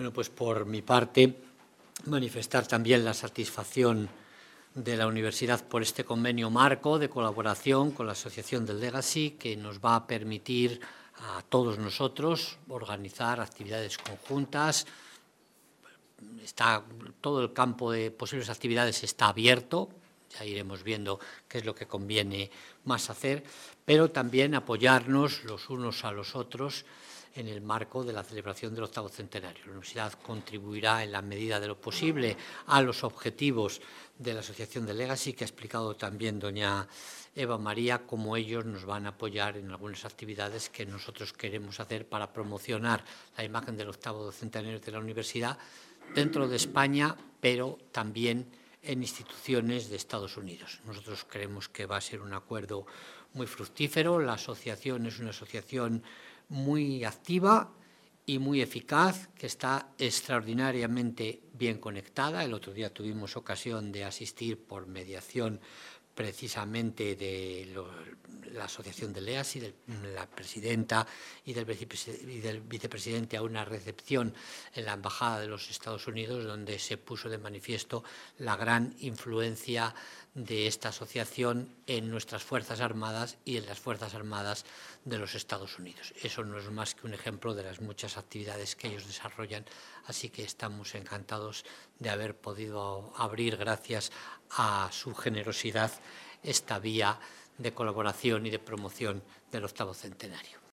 Bueno, pues por mi parte, manifestar también la satisfacción de la Universidad por este convenio marco de colaboración con la Asociación del Legacy, que nos va a permitir a todos nosotros organizar actividades conjuntas. Todo el campo de posibles actividades está abierto, ya iremos viendo qué es lo que conviene más hacer, pero también apoyarnos los unos a los otros en el marco de la celebración del 8º centenario. La Universidad contribuirá en la medida de lo posible a los objetivos de la Asociación de Legacy, que ha explicado también doña Eva María, cómo ellos nos van a apoyar en algunas actividades que nosotros queremos hacer para promocionar la imagen del 8º centenario de la Universidad dentro de España, pero también en instituciones de Estados Unidos. Nosotros creemos que va a ser un acuerdo muy fructífero. La asociación es una asociación muy activa y muy eficaz, que está extraordinariamente bien conectada. El otro día tuvimos ocasión de asistir por mediación precisamente de la Asociación de Legacy, de la presidenta y del vicepresidente, a una recepción en la Embajada de los Estados Unidos, donde se puso de manifiesto la gran influencia de esta asociación en nuestras Fuerzas Armadas y en las Fuerzas Armadas de los Estados Unidos. Eso no es más que un ejemplo de las muchas actividades que ellos desarrollan, así que estamos encantados de haber podido abrir, gracias a su generosidad, esta vía de colaboración y de promoción del 8º centenario.